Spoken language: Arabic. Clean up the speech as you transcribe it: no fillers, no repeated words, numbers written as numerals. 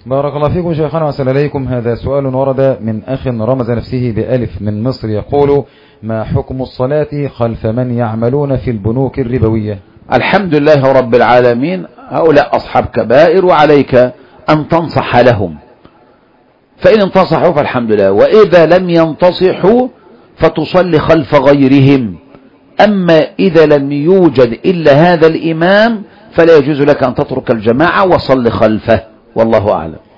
بارك الله فيكم شيخنا وأسأل إليكم. هذا سؤال ورد من أخ رمز نفسه بألف من مصر، يقول: ما حكم الصلاة خلف من يعملون في البنوك الربوية؟ الحمد لله رب العالمين، هؤلاء أصحاب كبائر، وعليك أن تنصح لهم، فإن انتصحوا فالحمد لله، وإذا لم ينتصحوا فتصلي خلف غيرهم. أما إذا لم يوجد إلا هذا الإمام فلا يجوز لك أن تترك الجماعة وصل خلفه، والله أعلم.